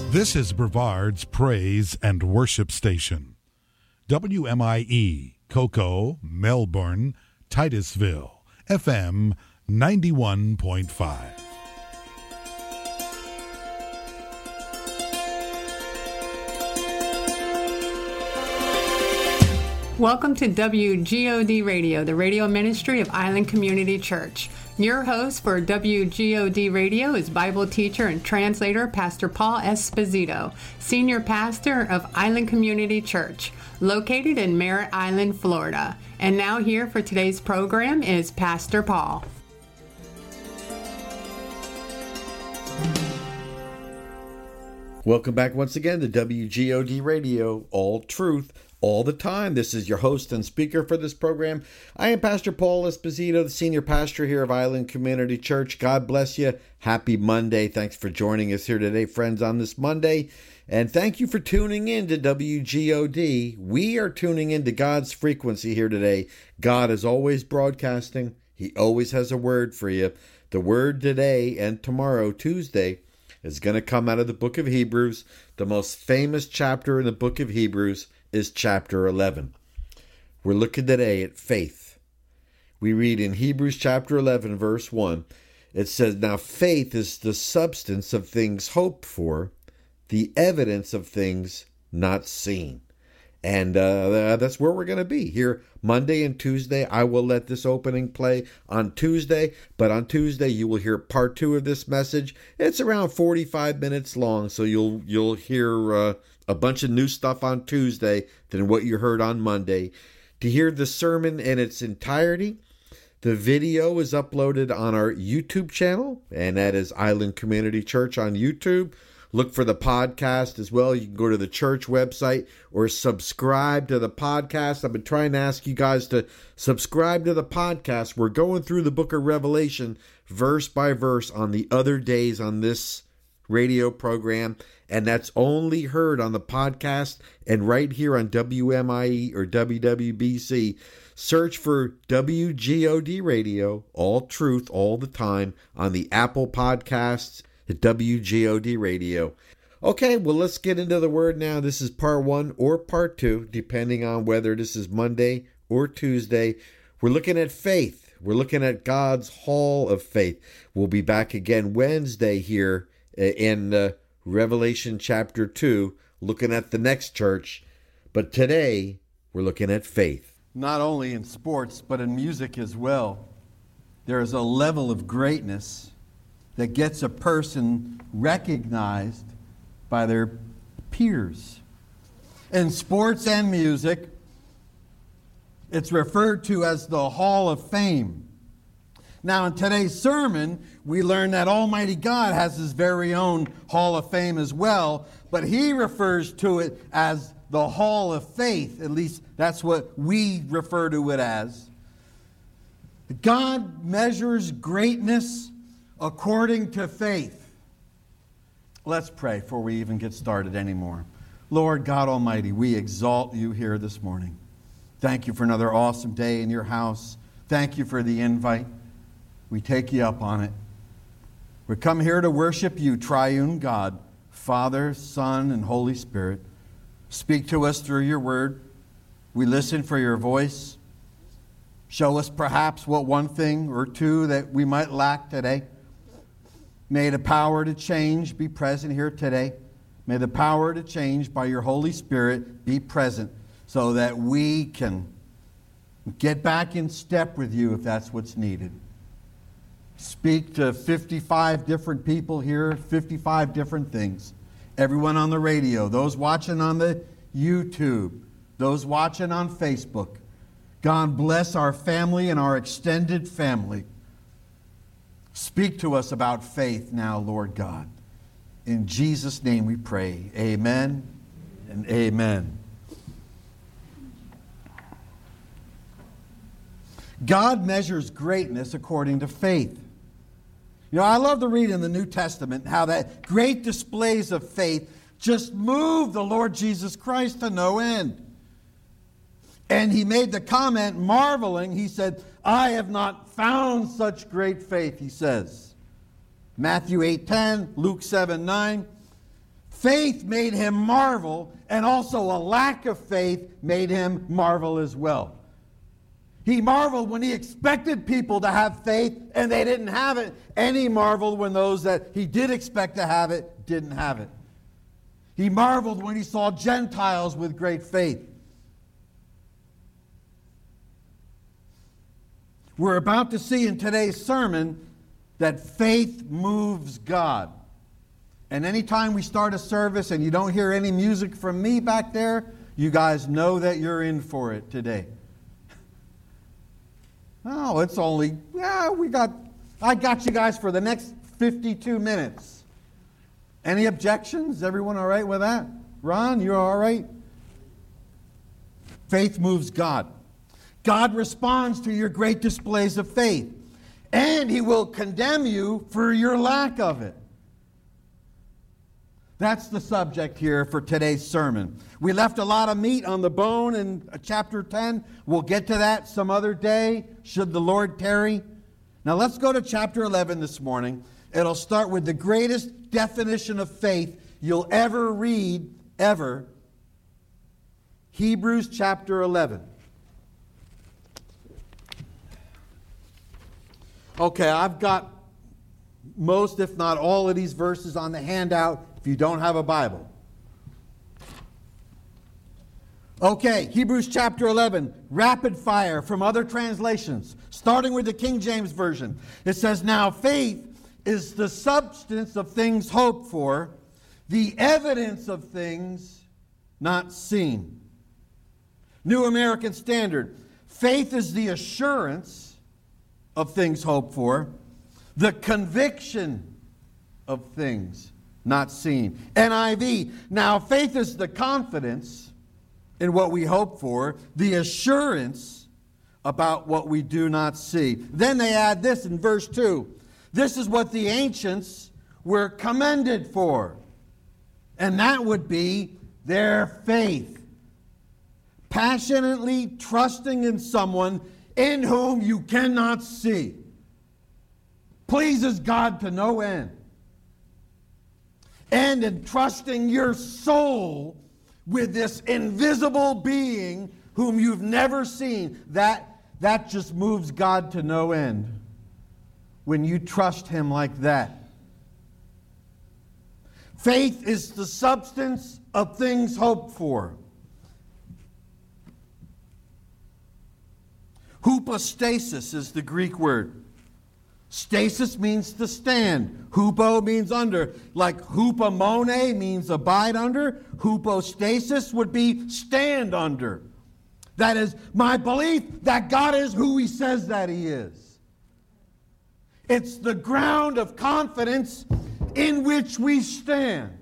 This is Brevard's Praise and Worship Station. WMIE, Cocoa, Melbourne, Titusville, FM 91.5. Welcome to WGOD Radio, the radio ministry of Island Community Church. Your host for WGOD Radio is Bible teacher and translator Pastor Paul Esposito, senior pastor of Island Community Church, located in Merritt Island, Florida. And now here for today's program is Pastor Paul. Welcome back once again to WGOD Radio, all truth, all the time. This is your host and speaker for this program. I am Pastor Paul Esposito, the senior pastor here of Island Community Church. God bless you. Happy Monday. Thanks for joining us here today, friends, on this Monday. And thank you for tuning in to WGOD. We are tuning into God's frequency here today. God is always broadcasting. He always has a word for you. The word today and tomorrow, Tuesday, is going to come out of the book of Hebrews. The most famous chapter in the book of Hebrews is chapter 11. We're looking today at faith. We read in Hebrews chapter 11, verse 1, it says, "Now faith is the substance of things hoped for, the evidence of things not seen." And that's where we're going to be here Monday and Tuesday. I will let this opening play on Tuesday, but on Tuesday you will hear part 2 of this message. It's around 45 minutes long, so you'll hear a bunch of new stuff on Tuesday than what you heard on Monday. To hear the sermon in its entirety, the video is uploaded on our YouTube channel, and that is Island Community Church on YouTube. Look for the podcast as well. You can go to the church website or subscribe to the podcast. I've been trying to ask you guys to subscribe to the podcast. We're going through the book of Revelation verse by verse on the other days on this radio program, and that's only heard on the podcast and right here on WMIE or WWBC. Search for WGOD Radio, all truth, all the time, on the Apple Podcasts at WGOD Radio. Okay, well, let's get into the word now. This is part 1 or part 2, depending on whether this is Monday or Tuesday. We're looking at faith. We're looking at God's hall of faith. We'll be back again Wednesday here in Revelation chapter 2, looking at the next church. But today, we're looking at faith. Not only in sports, but in music as well. There is a level of greatness that gets a person recognized by their peers. In sports and music, it's referred to as the Hall of Fame. Now, in today's sermon, we learn that Almighty God has His very own Hall of Fame as well, but He refers to it as the Hall of Faith. At least that's what we refer to it as. God measures greatness according to faith. Let's pray before we even get started anymore. Lord God Almighty, we exalt you here this morning. Thank you for another awesome day in your house. Thank you for the invite. We take you up on it. We come here to worship you, triune God, Father, Son, and Holy Spirit. Speak to us through your word. We listen for your voice. Show us perhaps what one thing or two that we might lack today. May the power to change be present here today. May the power to change by your Holy Spirit be present so that we can get back in step with you if that's what's needed. Speak to 55 different people here, 55 different things. Everyone on the radio, those watching on the YouTube, those watching on Facebook. God bless our family and our extended family. Speak to us about faith now, Lord God. In Jesus' name we pray. Amen and amen. God measures greatness according to faith. You know, I love to read in the New Testament how that great displays of faith just moved the Lord Jesus Christ to no end. And he made the comment, marveling, he said, I have not found such great faith, he says. Matthew 8:10, Luke 7:9. faith made him marvel, and also a lack of faith made him marvel as well. He marveled when he expected people to have faith and they didn't have it, and he marveled when those that he did expect to have it didn't have it. He marveled when he saw Gentiles with great faith. We're about to see in today's sermon that faith moves God. And anytime we start a service and you don't hear any music from me back there, you guys know that you're in for it today. Oh, it's only, I got you guys for the next 52 minutes. Any objections? Everyone all right with that? Ron, you're all right? Faith moves God. God responds to your great displays of faith, and He will condemn you for your lack of it. That's the subject here for today's sermon. We left a lot of meat on the bone in chapter 10. We'll get to that some other day, should the Lord tarry. Now let's go to chapter 11 this morning. It'll start with the greatest definition of faith you'll ever read, ever. Hebrews chapter 11. Okay, I've got most, if not all, of these verses on the handout if you don't have a Bible. Okay, Hebrews chapter 11, rapid fire from other translations, starting with the King James Version. It says, "Now faith is the substance of things hoped for, the evidence of things not seen." New American Standard, faith is the assurance of things hoped for, the conviction of things not seen. NIV, now faith is the confidence in what we hope for, the assurance about what we do not see. Then they add this in verse 2. This is what the ancients were commended for. And that would be their faith. Passionately trusting in someone in whom you cannot see. Pleases God to no end. And entrusting your soul with this invisible being whom you've never seen. That just moves God to no end when you trust Him like that. Faith is the substance of things hoped for. Hypostasis is the Greek word. Stasis means to stand. Hupo means under. Like hupomone means abide under. Hypostasis would be stand under. That is my belief that God is who He says that He is. It's the ground of confidence in which we stand.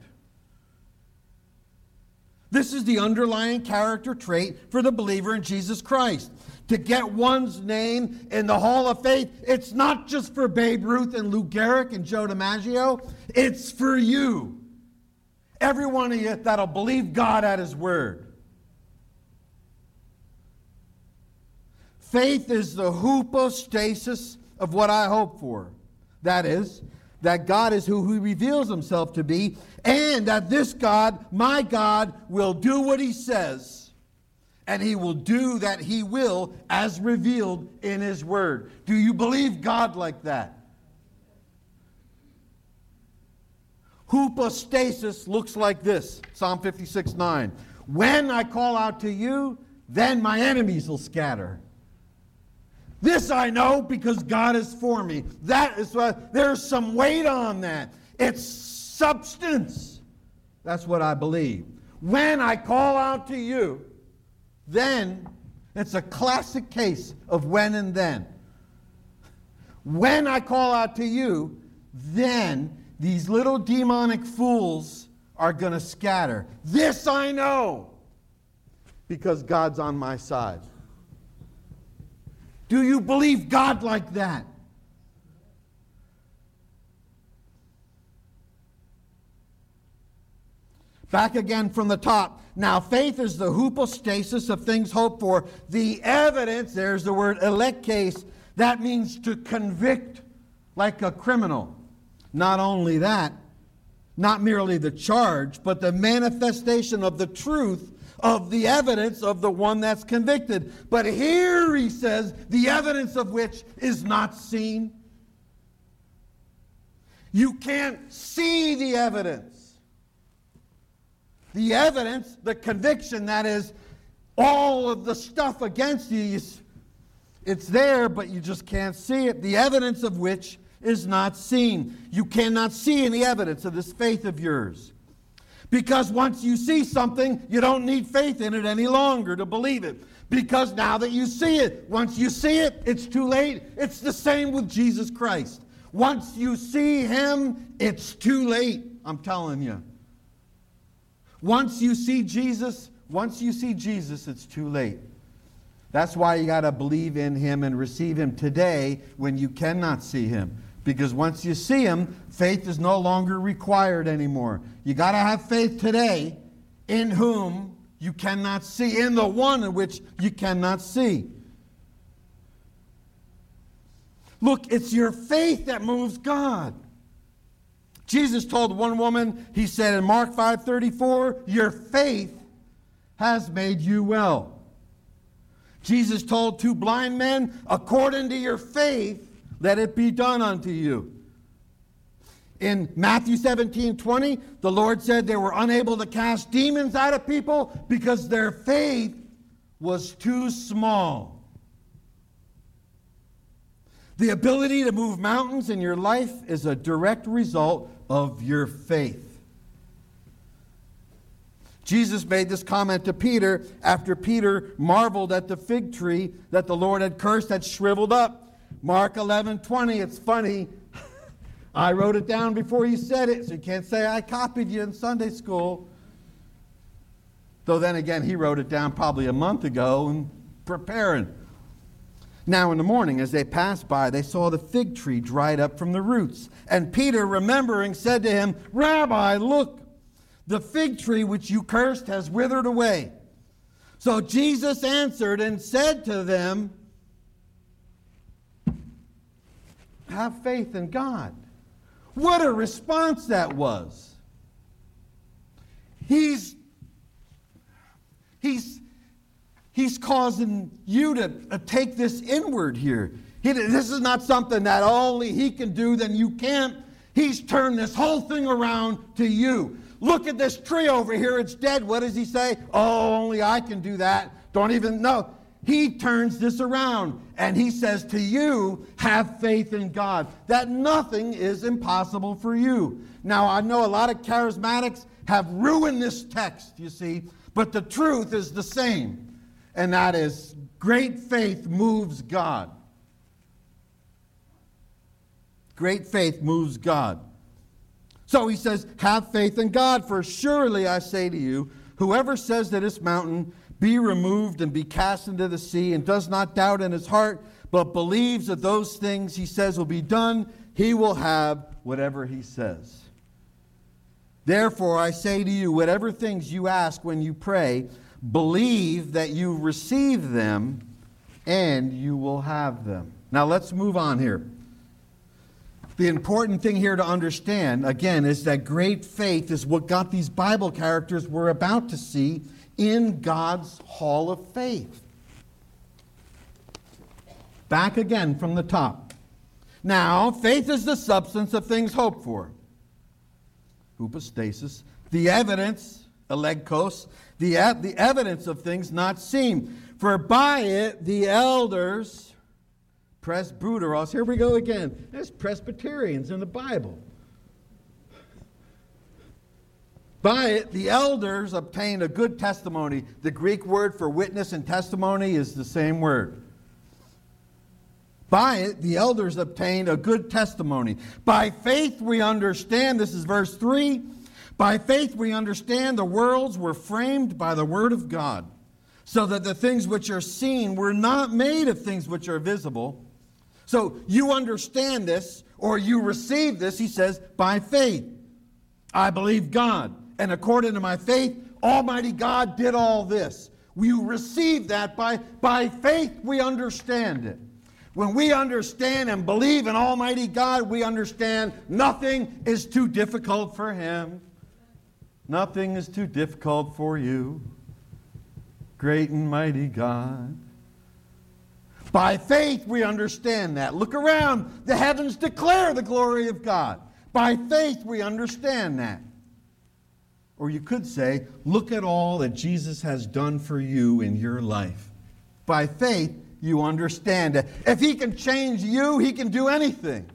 This is the underlying character trait for the believer in Jesus Christ. To get one's name in the Hall of Faith, it's not just for Babe Ruth and Lou Gehrig and Joe DiMaggio. It's for you. Every one of you that'll believe God at His word. Faith is the hypostasis of what I hope for. That is, that God is who He reveals Himself to be, and that this God, my God, will do what He says. And He will do that He will as revealed in His Word. Do you believe God like that? Hypostasis looks like this. Psalm 56:9. When I call out to you, then my enemies will scatter. This I know because God is for me. That is why there's some weight on that. It's substance. That's what I believe. When I call out to you, then, it's a classic case of when and then. When I call out to you, then these little demonic fools are going to scatter. This I know, because God's on my side. Do you believe God like that? Back again from the top. Now, faith is the hypostasis of things hoped for. The evidence, there's the word elekes, that means to convict like a criminal. Not only that, Not merely the charge, but the manifestation of the truth of the evidence of the one that's convicted. But here he says, the evidence of which is not seen. You can't see the evidence. The evidence, the conviction, that is, all of the stuff against you, it's there, but you just can't see it. The evidence of which is not seen. You cannot see any evidence of this faith of yours. Because once you see something, you don't need faith in it any longer to believe it. Because now that you see it, once you see it, it's too late. It's the same with Jesus Christ. Once you see him, it's too late. I'm telling you. Once you see Jesus, it's too late. That's why you got to believe in him and receive him today when you cannot see him. Because once you see him, faith is no longer required anymore. You got to have faith today in whom you cannot see, in the one in which you cannot see. Look, it's your faith that moves God. Jesus told one woman, he said in Mark 5:34, your faith has made you well. Jesus told two blind men, according to your faith, let it be done unto you. In Matthew 17:20, the Lord said they were unable to cast demons out of people because their faith was too small. The ability to move mountains in your life is a direct result of your faith. Jesus made this comment to Peter after Peter marveled at the fig tree that the Lord had cursed had shriveled up. Mark 11:20, it's funny. I wrote it down before you said it, so you can't say I copied you in Sunday school. Though then again, he wrote it down probably a month ago and preparing. Now in the morning, as they passed by, they saw the fig tree dried up from the roots. And Peter, remembering, said to him, Rabbi, look, the fig tree which you cursed has withered away. So Jesus answered and said to them, have faith in God. What a response that was. He's causing you to take this inward here. This is not something that only he can do, then you can't. He's turned this whole thing around to you. Look at this tree over here. It's dead. What does he say? Oh, only I can do that. Don't even know. He turns this around and he says to you, have faith in God, that nothing is impossible for you. Now, I know a lot of charismatics have ruined this text, you see, but the truth is the same, and that is great faith moves God. Great faith moves God. So he says, have faith in God, for surely I say to you, whoever says to this mountain, be removed and be cast into the sea, and does not doubt in his heart, but believes that those things he says will be done, he will have whatever he says. Therefore I say to you, whatever things you ask when you pray, believe that you receive them, and you will have them. Now let's move on here. The important thing here to understand, again, is that great faith is what got these Bible characters we're about to see in God's hall of faith. Back again from the top. Now, faith is the substance of things hoped for. Hypostasis. The evidence, elegkos, the evidence of things not seen. For by it the elders, presbyteros, here we go again. There's Presbyterians in the Bible. By it, the elders obtained a good testimony. The Greek word for witness and testimony is the same word. By it, the elders obtained a good testimony. By faith we understand, this is verse 3, by faith we understand the worlds were framed by the word of God, so that the things which are seen were not made of things which are visible. So you understand this, or you receive this, he says, by faith. I believe God. And according to my faith, Almighty God did all this. We receive that by faith, we understand it. When we understand and believe in Almighty God, we understand nothing is too difficult for Him. Nothing is too difficult for you, great and mighty God. By faith, we understand that. Look around. The heavens declare the glory of God. By faith, we understand that. Or you could say, look at all that Jesus has done for you in your life. By faith, you understand that if He can change you, He can do anything.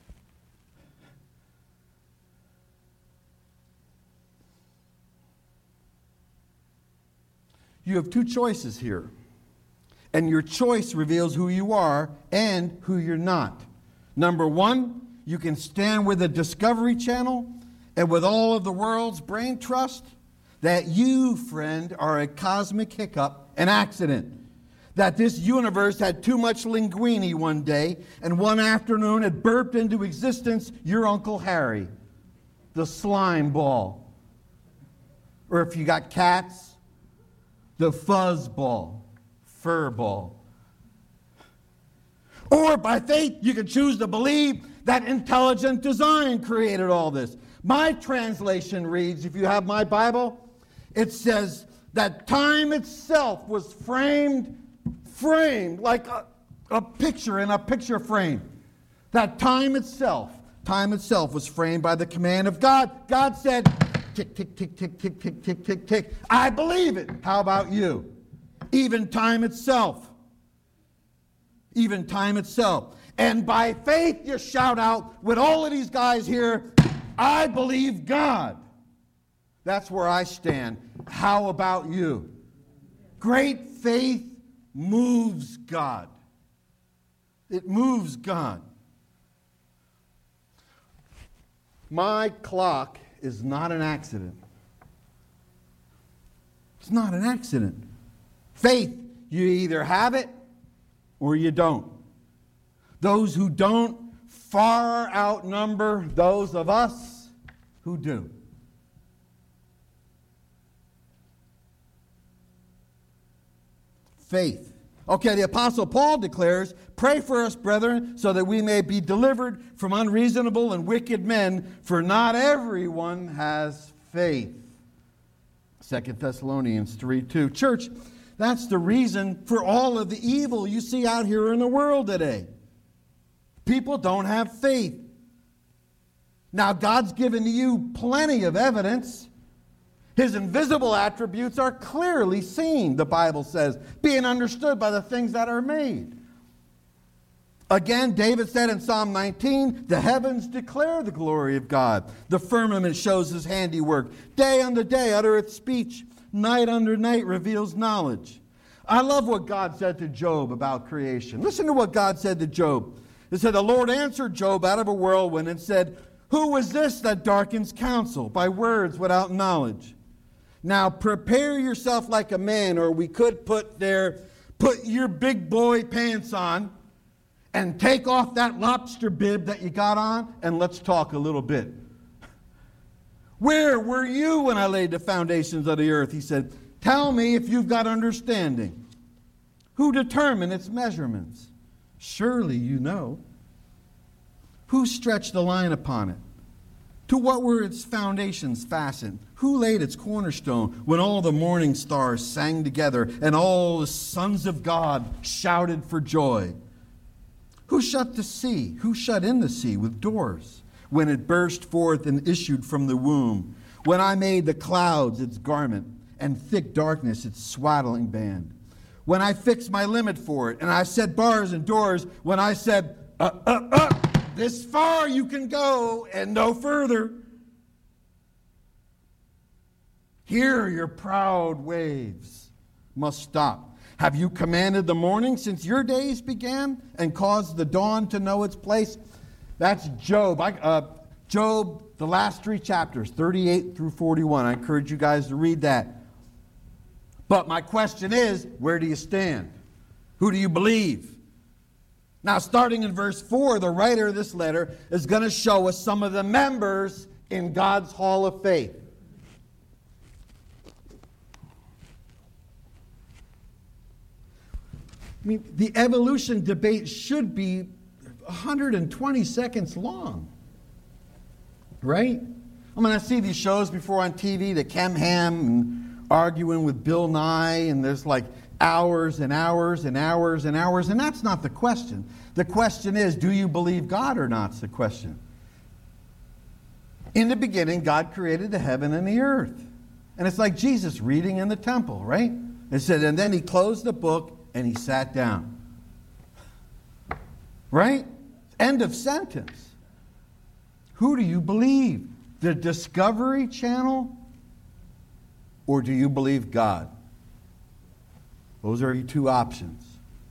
You have two choices here. And your choice reveals who you are and who you're not. Number one, you can stand with the Discovery Channel and with all of the world's brain trust that you, friend, are a cosmic hiccup, an accident. That this universe had too much linguine one day, and one afternoon it burped into existence your Uncle Harry, the slime ball. Or if you got cats, the fuzz ball, fur ball. Or by faith, you can choose to believe that intelligent design created all this. My translation reads, if you have my Bible, it says that time itself was framed like a picture in a picture frame. That time itself was framed by the command of God. God said, tick, tick, tick, tick, tick, tick, tick, tick, tick. I believe it. How about you? Even time itself. Even time itself. And by faith, you shout out with all of these guys here, I believe God. That's where I stand. How about you? Great faith moves God. It moves God. My clock is not an accident. It's not an accident. Faith, you either have it or you don't. Those who don't far outnumber those of us who do. Faith. Okay, the Apostle Paul declares, pray for us, brethren, so that we may be delivered from unreasonable and wicked men, for not everyone has faith. 2 Thessalonians 3:2. Church, that's the reason for all of the evil you see out here in the world today. People don't have faith. Now, God's given to you plenty of evidence. His invisible attributes are clearly seen, the Bible says, being understood by the things that are made. Again, David said in Psalm 19, the heavens declare the glory of God. The firmament shows His handiwork. Day unto day uttereth speech. Night unto night reveals knowledge. I love what God said to Job about creation. Listen to what God said to Job. It said, the Lord answered Job out of a whirlwind and said, who is this that darkens counsel by words without knowledge? Now prepare yourself like a man, or we could put your big boy pants on and take off that lobster bib that you got on, and let's talk a little bit. Where were you when I laid the foundations of the earth? He said, tell me if you've got understanding. Who determined its measurements? Surely you know. Who stretched the line upon it? To what were its foundations fastened? Who laid its cornerstone when all the morning stars sang together and all the sons of God shouted for joy? Who shut the sea? Who shut in the sea with doors when it burst forth and issued from the womb? When I made the clouds its garment and thick darkness its swaddling band? When I fixed my limit for it and I set bars and doors, when I said, this far you can go and no further. Here your proud waves must stop. Have you commanded the morning since your days began and caused the dawn to know its place? That's Job. Job, the last 3 chapters, 38 through 41. I encourage you guys to read that. But my question is, where do you stand? Who do you believe? Now, starting in verse 4, the writer of this letter is going to show us some of the members in God's Hall of Faith. I mean, the evolution debate should be 120 seconds long, right? I mean, I see these shows before on TV, the Chem Ham and arguing with Bill Nye, and there's like hours and hours and hours and hours, and that's not the question. The question is, do you believe God or not? Is the question. In the beginning, God created the heaven and the earth. And it's like Jesus reading in the temple, right? It said, and then he closed the book and he sat down. Right? End of sentence. Who do you believe? The Discovery Channel? Or do you believe God? Those are your two options.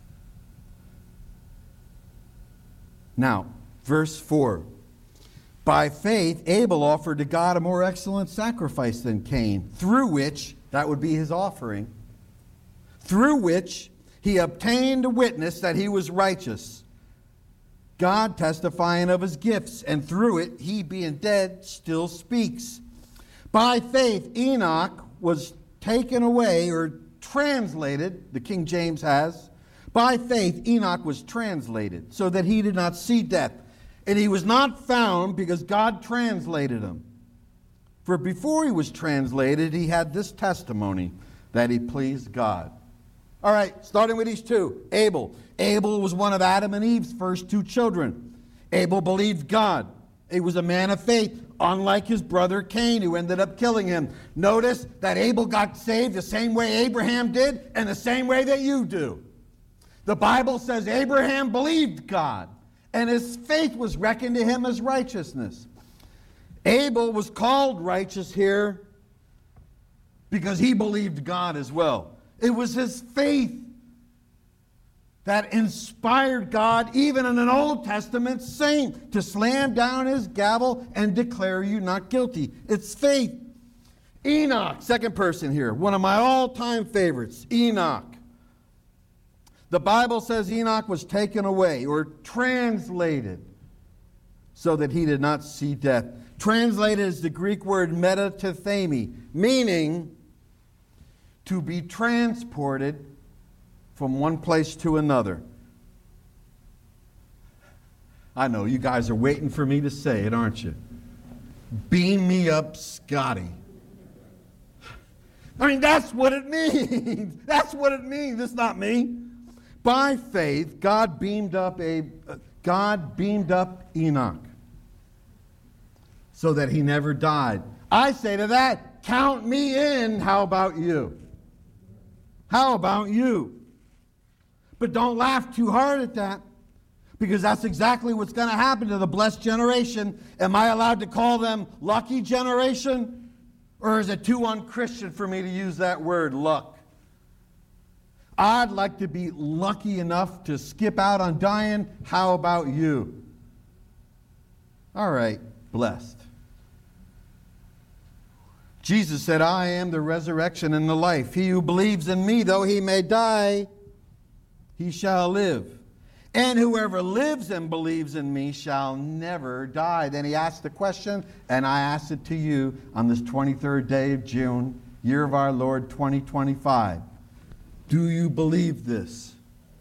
Now, verse 4. By faith, Abel offered to God a more excellent sacrifice than Cain, through which, that would be his offering, through which he obtained a witness that he was righteous, God testifying of his gifts, and through it, he being dead still speaks. By faith, Enoch was taken away, or translated, the King James has. By faith, Enoch was translated, so that he did not see death. And he was not found because God translated him. For before he was translated, he had this testimony, that he pleased God. All right, starting with these two. Abel. Abel was one of Adam and Eve's first two children. Abel believed God. He was a man of faith, unlike his brother Cain, who ended up killing him. Notice that Abel got saved the same way Abraham did, and the same way that you do. The Bible says Abraham believed God, and his faith was reckoned to him as righteousness. Abel was called righteous here because he believed God as well. It was his faith that inspired God, even in an Old Testament saint, to slam down his gavel and declare you not guilty. It's faith. Enoch, second person here, one of my all-time favorites, Enoch. The Bible says Enoch was taken away, or translated, so that he did not see death. Translated is the Greek word metatethemi, meaning to be transported from one place to another. I know, you guys are waiting for me to say it, aren't you? Beam me up, Scotty. I mean, that's what it means. That's what it means. It's not me. By faith, God beamed up Enoch so that he never died. I say to that, count me in. How about you? How about you? But don't laugh too hard at that, because that's exactly what's going to happen to the blessed generation. Am I allowed to call them lucky generation? Or is it too unchristian for me to use that word, luck? I'd like to be lucky enough to skip out on dying. How about you? All right, blessed. Jesus said, I am the resurrection and the life. He who believes in me, though he may die, he shall live. And whoever lives and believes in me shall never die. Then he asked the question, and I asked it to you on this 23rd day of June, year of our Lord 2025. Do you believe this?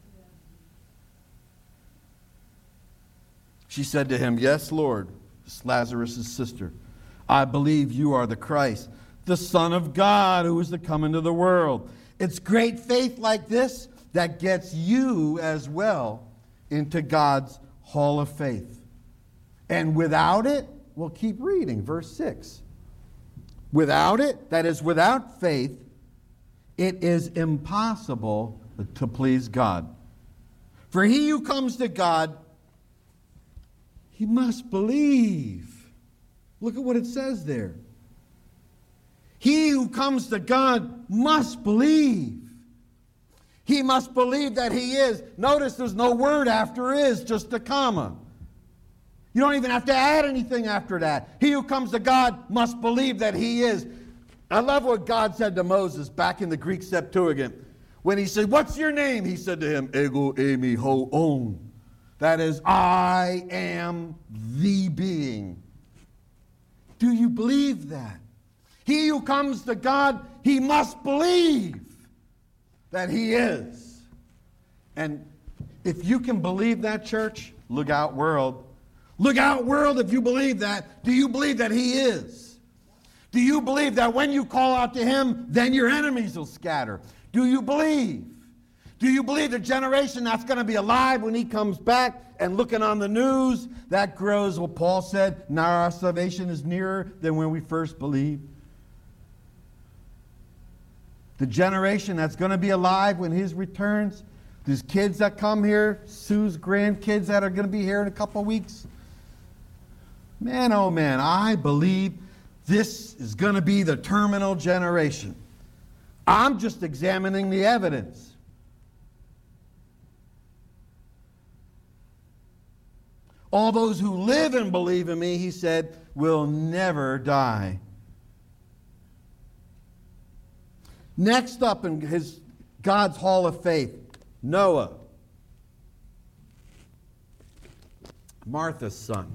She said to him, yes, Lord, Lazarus' sister. I believe you are the Christ, the Son of God who is to come into the world. It's great faith like this that gets you as well into God's hall of faith. And without it, we'll keep reading, verse 6. Without it, that is without faith, it is impossible to please God. For he who comes to God, he must believe. Look at what it says there. He who comes to God must believe. He must believe that he is. Notice there's no word after is, just a comma. You don't even have to add anything after that. He who comes to God must believe that he is. I love what God said to Moses back in the Greek Septuagint. When he said, what's your name? He said to him, Ego eimi ho on. That is, I am the being. Do you believe that? He who comes to God, he must believe that he is. And if you can believe that, church, look out, world. Look out, world, if you believe that. Do you believe that he is? Do you believe that when you call out to him, then your enemies will scatter? Do you believe? Do you believe the generation that's going to be alive when he comes back and looking on the news, that grows, well, Paul said, now our salvation is nearer than when we first believed? The generation that's going to be alive when his returns, these kids that come here, Sue's grandkids that are going to be here in a couple of weeks. Man, oh man, I believe this is going to be the terminal generation. I'm just examining the evidence. All those who live and believe in me, he said, will never die. Next up in God's hall of faith, Noah, Martha's son.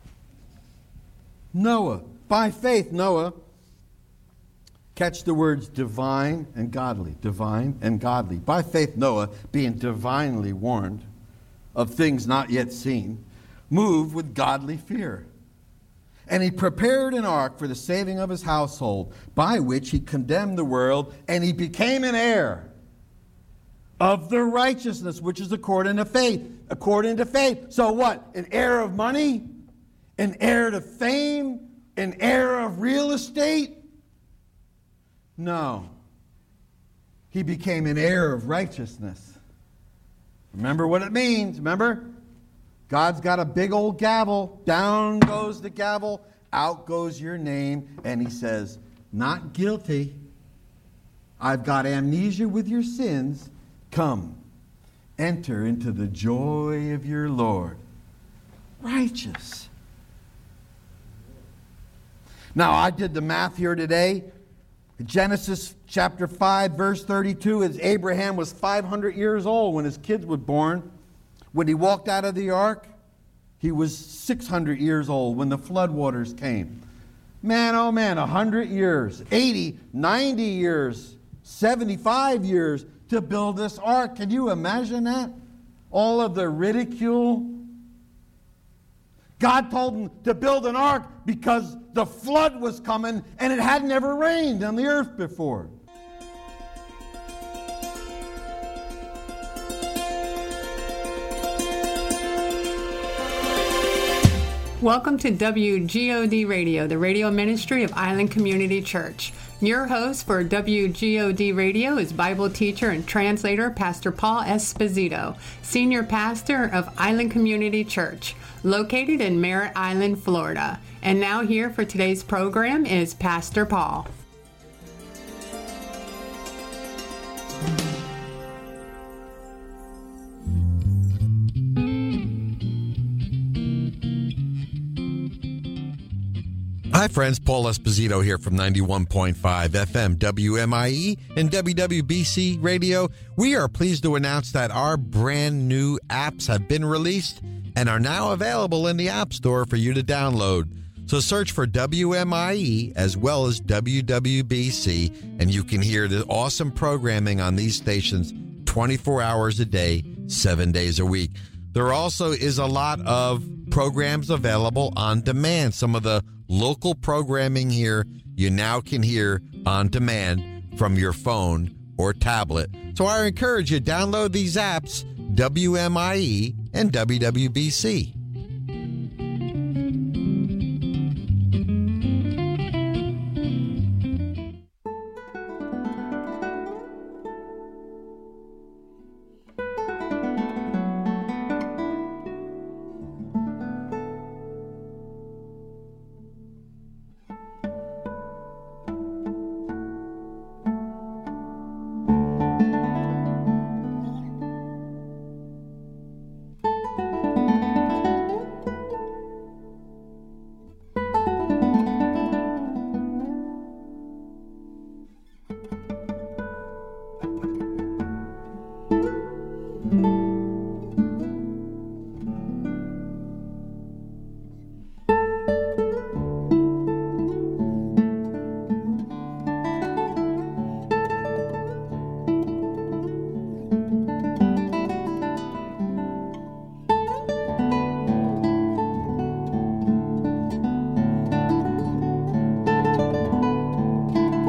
Noah, by faith, Noah, catch the words divine and godly, divine and godly. By faith, Noah, being divinely warned of things not yet seen, moved with godly fear. And he prepared an ark for the saving of his household, by which he condemned the world, and he became an heir of the righteousness which is according to faith. According to faith. So what? An heir of money? An heir to fame? An heir of real estate? No. He became an heir of righteousness. Remember what it means. Remember? God's got a big old gavel. Down goes the gavel. Out goes your name. And he says, not guilty. I've got amnesia with your sins. Come, enter into the joy of your Lord. Righteous. Now, I did the math here today. Genesis chapter 5, verse 32 is Abraham was 500 years old when his kids were born. When he walked out of the ark, he was 600 years old when the floodwaters came. Man, oh man, 100 years, 80, 90 years, 75 years to build this ark. Can you imagine that? All of the ridicule. God told him to build an ark because the flood was coming and it had never rained on the earth before. Welcome to WGOD Radio, the radio ministry of Island Community Church. Your host for WGOD Radio is Bible teacher and translator Pastor Paul Esposito, senior pastor of Island Community Church, located in Merritt Island, Florida. And now here for today's program is Pastor Paul. Hi friends, Paul Esposito here from 91.5 FM WMIE and WWBC Radio. We are pleased to announce that our brand new apps have been released and are now available in the App Store for you to download. So search for WMIE as well as WWBC and you can hear the awesome programming on these stations 24 hours a day, 7 days a week. There also is a lot of programs available on demand. Some of the local programming here you now can hear on demand from your phone or tablet. So I encourage you to download these apps, WMIE and WWBC.